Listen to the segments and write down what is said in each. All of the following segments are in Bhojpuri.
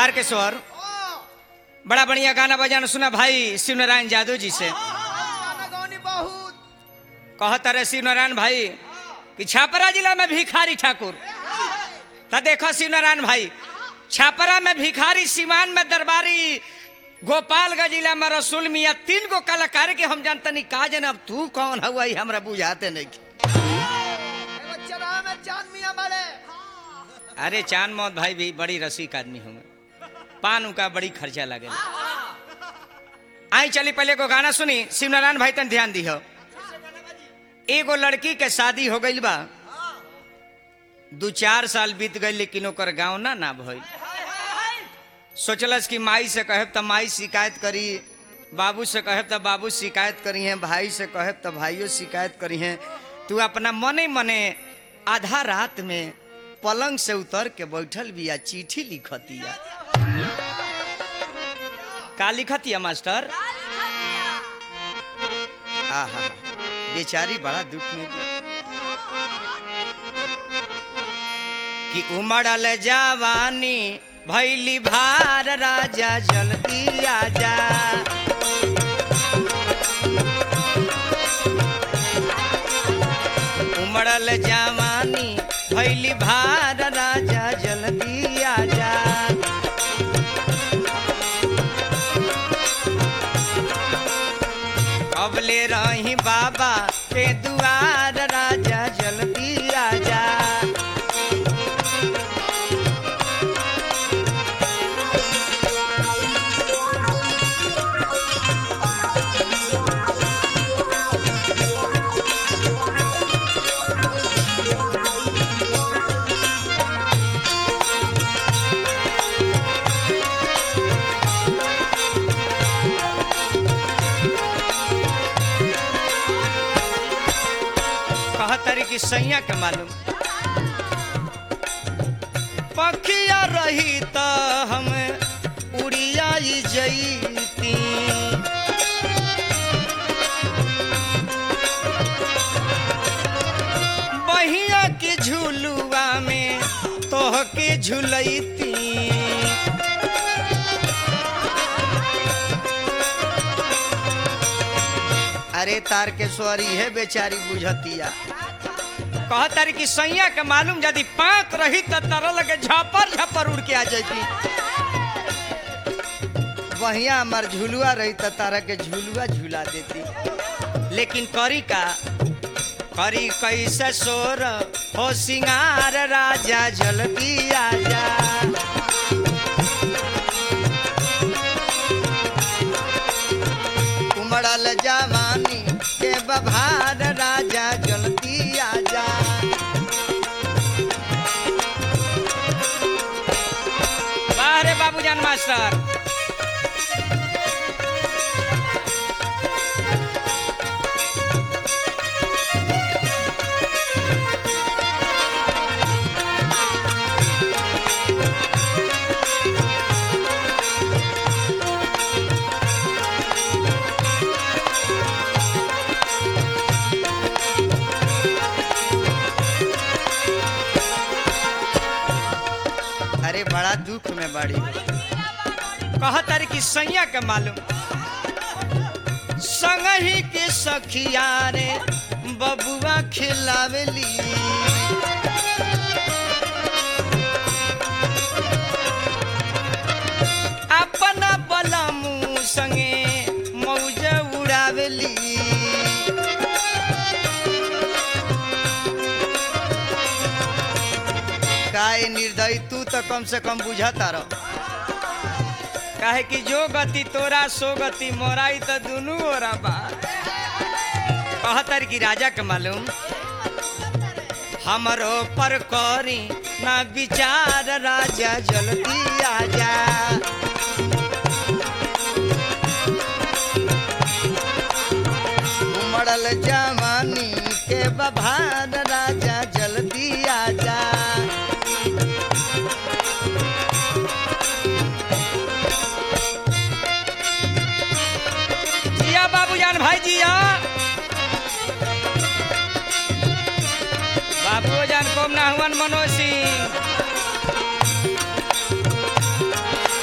तारकेश्वर बड़ा बढ़िया गाना बजाना सुना भाई शिव नारायण यादव जी से। कहता रहे शिव नारायण भाई कि छापरा जिला में भिखारी ठाकुर, तो देखो शिव नारायण भाई छापरा में भिखारी, सीमान में दरबारी, गोपालगंज जिला में रसूल मियाँ, 3 गो कलाकार के हम जानते नहीं। का जन अब तू कौन हुआ हमरा बुझाते नहीं। अरे चांद मौत भाई भी बड़ी रसिक आदमी होंगे, पान उनका बड़ी खर्चा लगे। आई चली पहले को गाना सुनी शिव नारायण भाई तन ध्यान दी हो। एगो लड़की के शादी हो गई बा, 2-4 साल बीत गई लेकिन ओकर गाँव ना भइल। सोचलस कि माई से कहब तो माई शिकायत करी, बाबू से कहब तो बाबू शिकायत करी हैं, भाई से कहब तो भाइयों शिकायत करी हैं। तू अपना मने मने आधा रात में पलंग से उतर के बैठल बिया, चिट्ठी लिखतिया। का लिखतिया मास्टर? आहा बेचारी बड़ा दुख में कि उमड़ल जवानी भैली भार, राजा जल्दी आजा। उमड़ल जवानी भैली भार, राजा जल्दी आजा। अब ले रही बाबा के दुआर, राजा जल्दी आजा। कि सैया के मालूम पखिया रही तो हम उड़िया जईती। बहिया के झुलुआ में तोह के झुलैती। अरे तारकेश्वरी है बेचारी बुझतिया। कहतारी कि सैया के मालूम यदि पाक रही तो तरल के झपर झपर उड़ के आ जाती। वहिया हमार झुलुआ रही तो तारा के झुलुआ झुला देती। लेकिन करी का करी कैसे सोर हो सिंगार, राजा जल्दी आजा। उमड़ल जवानी के बभार, राजा जल्दी आजा। बाहरे बाबूजान मास्टर बड़ा दुख में बड़ी। कहतारी कि सैया के मालूम संगही के सखिया रे बबुआ खिलावेली। अपना बलमू संगे मौज उड़ावेली। काहे निर्दयी तू तो कम से कम बुझाता रह। काहे कि जो गति तोरा सो गति मोराई तो दुनू ओरा बा। कहतर की राजा के मालूम हमरो पर करी ना विचार, राजा जल्दी आजा। उमड़ल जवानी के बभार, राजा जल्दी आजा। बाबूजान भाई जिया बाबूजान कम ना हुआ मनोज सिंह।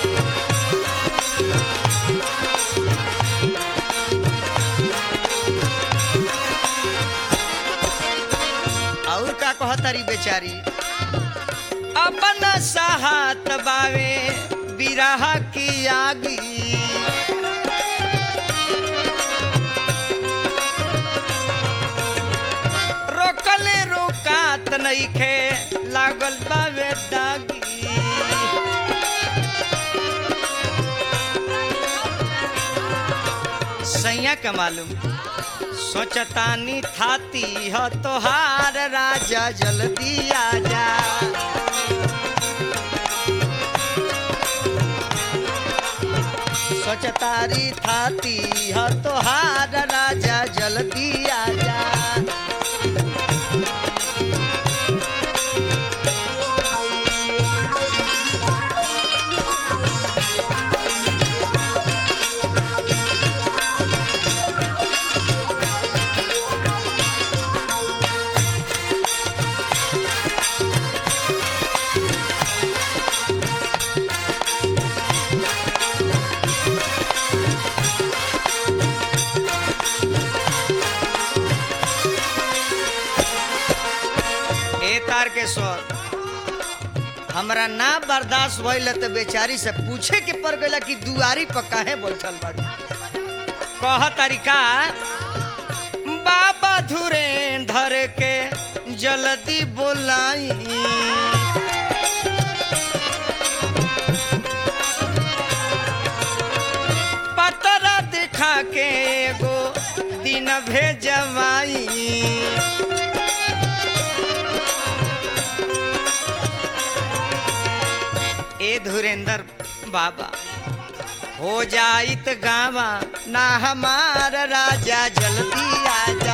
तरी बेचारी अपन साहत बावे बिरह की आगी रोकले रोकात नइखे लागल बावे दागी सैया के मालूम सोचतानी थाती हो तोहार राजा जल्दी आजा सोचतारी थाती हो तोहार राजा जल्दी आजा के स्वर हमरा ना बर्दाश्त भइल त बेचारी से पूछे के पड़ गइला कि दुआरी पर काहे बैठल बाड़ी कह तरीका बाबा धुरेंधर के जल्दी बोलाई पतरा दिखा के एगो दिन भेजवाई ए धुरेंद्र बाबा हो जाइत गावा ना हमार राजा जल्दी आजा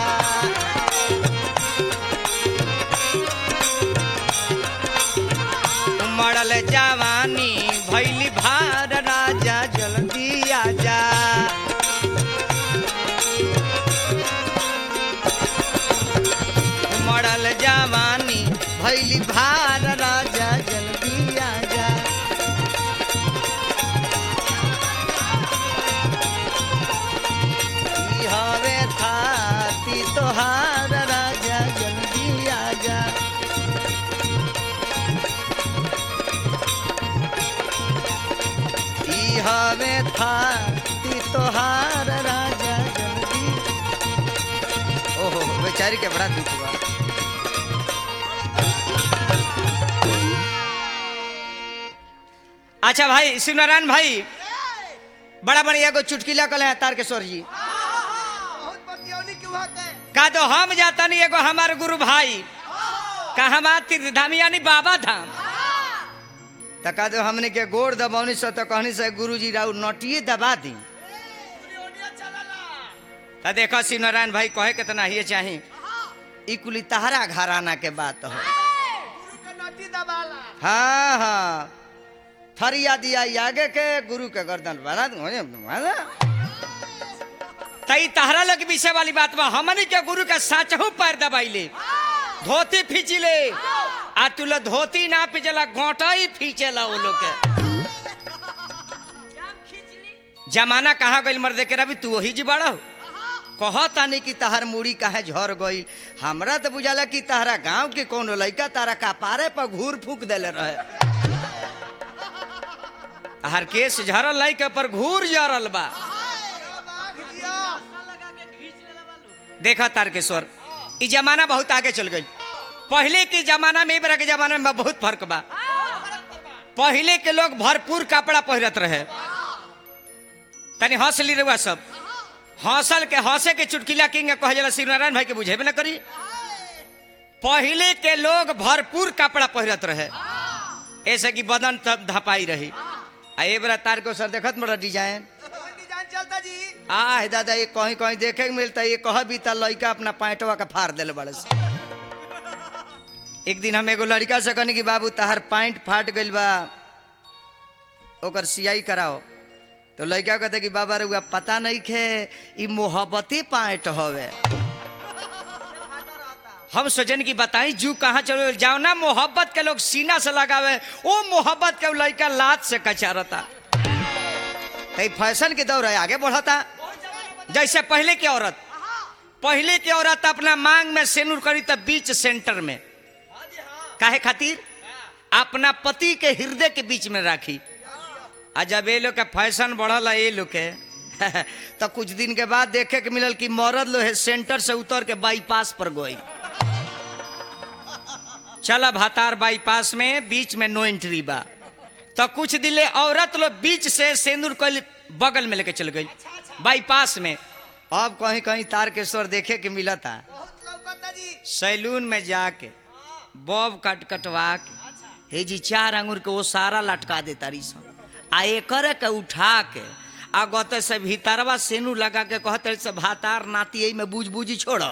उमड़ल जवानी भैली भार राजा जल्दी आजा उमड़ल जवानी भैली भार राजा जल्दी आजा तोहार राजा जल्दी आजा ई हवे था तोहार राजा जल्दी ओहो बेचारी के बड़ा दुख हुआ अच्छा भाई शिवनारायण भाई बड़ा बढ़िया एगो चुटकिला कले तार के स्वर जी का तो हम जाता नहीं एगो हमारे गुरु भाई का हमार तीर्थधाम यानी बाबा धाम तका तो हमने के गोड़ दबौनी से तो कहनी से गुरुजी राउ नटिए दबा दी तो देखो शिव नारायण भाई कहे के तना ही चाही ई कुली तहरा घराना के बात हो हाँ हाँ थरिया दिया आगे के गुरु के गर्दन वाला तई तहरा लग विषय वाली बात बा हमनी के गुरु के साचहू पैर दबाइले धोती फींचिले आ तुला धोती ना पिचला गोटा ही फींचेला वो लोग के जमाना कहाँ गइल मर्दे के रवि तू वही जी बड़ा हो कहता नहीं कि तहर मुड़ी काहे झर गई हमरा तो बुझाला कि तहरा गांव के कौन लड़का तारा कपारे पर घूर फूक देले रहे हर केस झरल लड़के पर घूर जरल बा देखा तारकेश्वर ई जमाना बहुत आगे चल गई पहले के जमाना में इबरा के जमाना में बहुत फर्क बा पहले के लोग भरपूर कपड़ा पहनत रहे तनी हंस ली रहुआ सब हंसल के हंसे के चुटकिला किंग कह जाला शिवनारायण भाई के बुझेबे ना करी पहले के लोग भरपूर कपड़ा पहनत रहे ऐसे कि बदन तब धपाई रही आ एबरा तारकेश्वर देखत बड़ा डिजाइन चलता जी आ दादा ये कहीं कहीं देखे के मिलता ये कह भी था लड़का अपना पैंटवा का फाड़ दिल बड़े से एक दिन हम एगो लड़का से कहनी कि बाबू तहार पैंट फाट गइल बा ओकर सियाई कराओ तो लड़का कहते कि बाबा रुआ पता नहीं खे ई मोहब्बती पैंट हवे हम सोचन की बताई जू कहाँ चलो जाओ ना मोहब्बत के लोग सीना से लगावे वो मोहब्बत के लड़का लात से कचारता फैशन के दौर है आगे बढ़ता जैसे पहले की औरत अपना मांग में सेनुर करी तब बीच सेंटर में काहे खातिर अपना पति के हृदय के बीच में राखी। आ जब ये लोग के फैशन बढ़ल है ये लोग के तो कुछ दिन के बाद देखे के मिलल कि मरद लोग सेंटर से उतर के बाईपास पर गई। चला भातार बाईपास में बीच में नो एंट्री बा, तो कुछ दिले औरत लोग बीच से सिंदूर कल बगल में लेके चल गई बाईपास में। अब कहीं कहीं तारकेश्वर देखे के मिला था, सैलून में जाके बॉब कटवा के हे जी 4 अंगूर के वो सारा लटका देता रही आ एकर के उठा के आ गते से भीतरवा सेनू लगा के कहते से भातार नाती यही में बूझ बूझी छोड़ो।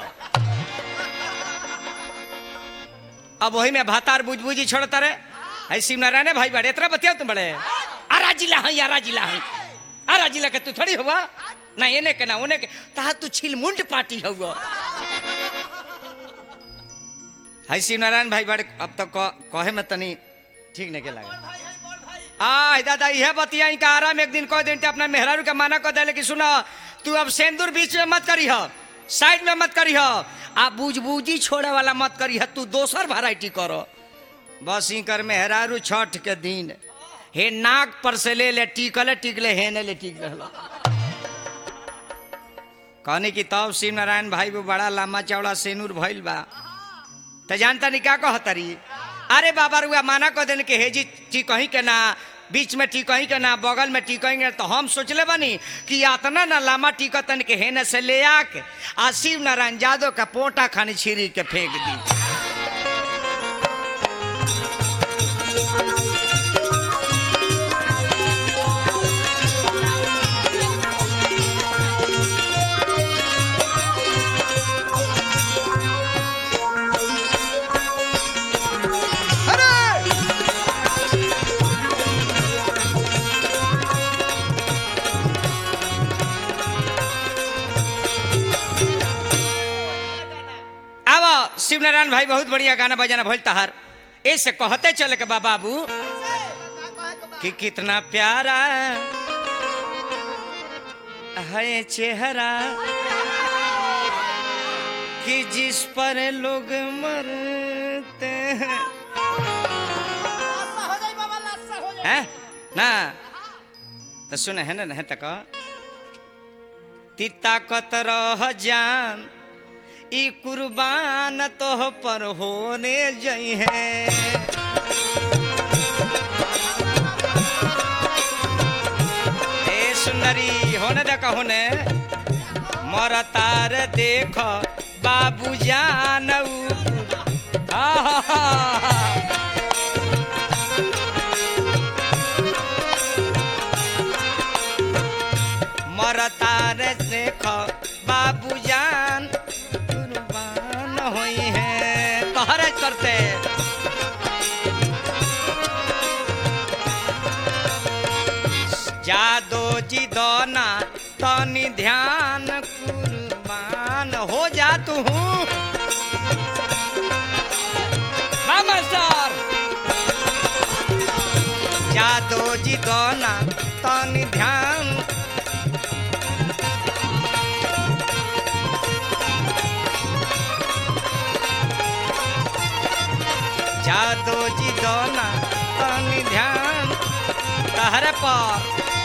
अब वही में भातार बूझ बूझी छोड़ता रहे। ऐसी नारायण भाई बड़े इतना बतिया तुम बड़े आरा जिला है यारा जिला है आरा जिला के तू थोड़ी हुआ ना ये के ना उन्हें के ता तू छिलमुंड पार्टी हुआ। ऐसी नारायण भाई बड़े अब तो कहे में तनी ठीक नहीं के लगे। दादा यह बतिया इनका आराम एक दिन कह दिन अपना मेहरारू के माना कह दे कि सुनो तू अब सिंदूर बीच में मत करी हो, साइड में मत करी हो, आ बुझबुझी छोड़े वाला मत करी है, तू दोसर वैरायटी करो। बस इनकर मेहरारू छठ के दिन हे नाक पर से ले टिकले हे ने ले टिक रहा कहने की तब शिव नारायण भाई वो बड़ा लम्बा चौड़ा सेनूर भइल बा। तो जानता नहीं क्या कहतरी अरे बाबा रुआ माना कह देने के हे जी टिकही के ना बीच में टिकही के ना बगल में टिकही। तो हम सोचले बनी कि यातना ना लामा टिकतन के हेने से ले आके आ शिव नारायण यादव का पोटा खानी छिरी के फेंक दी। शिव नारायण भाई बहुत बढ़िया गाना बजाना भइल तहार ऐसे कहते चले के बाबू कि कितना प्यारा है चेहरा कि जिस पर लोग मरते हैं ना। तो सुने है ना तक तिता कतरह जान ई कुर्बान तो पर होने जई है। ए सुंदरी होने देखा होने मरतार देख बाबू जान मरतार देख बाबू जान हुई है तोहरे करते। जादो जी दोना तनी ध्यान कुर्बान हो जा तू मामा सर। जादो जी दोना तनी ध्यान जादो जी दोना तनी ध्यान तहरे पर